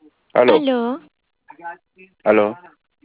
Aló, Aló, aló.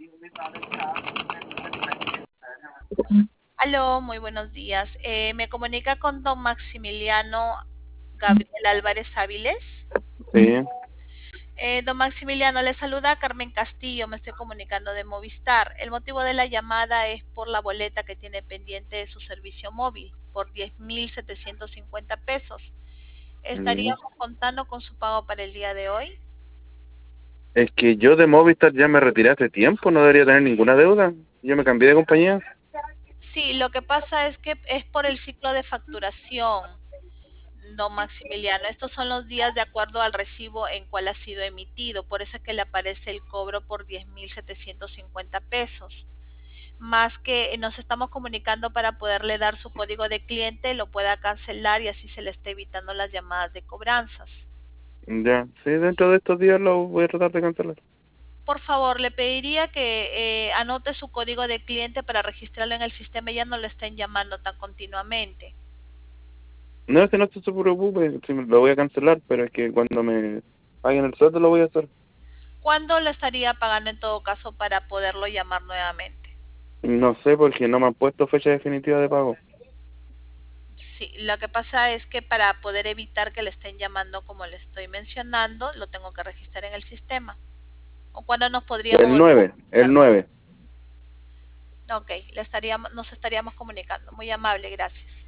Aló, muy buenos días. Me comunica con don Maximiliano Gabriel Álvarez Áviles. Sí, Don Maximiliano, le saluda Carmen Castillo, me estoy comunicando de Movistar. El motivo de la llamada es por la boleta que tiene pendiente de su servicio móvil, por 10.750 pesos. mm. ¿Estaríamos contando con su pago para el día de hoy? Es que yo de Movistar ya me retiré hace tiempo, no debería tener ninguna deuda. Yo me cambié de compañía. Sí, lo que pasa es que es por el ciclo de facturación, don Maximiliano. Estos son los días de acuerdo al recibo en cual ha sido emitido. Por eso es que le aparece el cobro por 10.750 pesos. Más que nos estamos comunicando para poderle dar su código de cliente, lo pueda cancelar y así se le esté evitando las llamadas de cobranzas. Ya, sí, dentro de estos días lo voy a tratar de cancelar. Por favor, le pediría que anote su código de cliente para registrarlo en el sistema y ya no lo estén llamando tan continuamente. No es que no se preocupe, sí, lo voy a cancelar, pero es que cuando me paguen el sueldo lo voy a hacer. ¿Cuándo lo estaría pagando en todo caso para poderlo llamar nuevamente? No sé porque no me han puesto fecha definitiva de pago. Sí, lo que pasa es que para poder evitar que le estén llamando como le estoy mencionando, lo tengo que registrar en el sistema. ¿O cuándo nos podríamos El volver a 9, comunicar el con 9. él? Ok, nos estaríamos comunicando. Muy amable, gracias.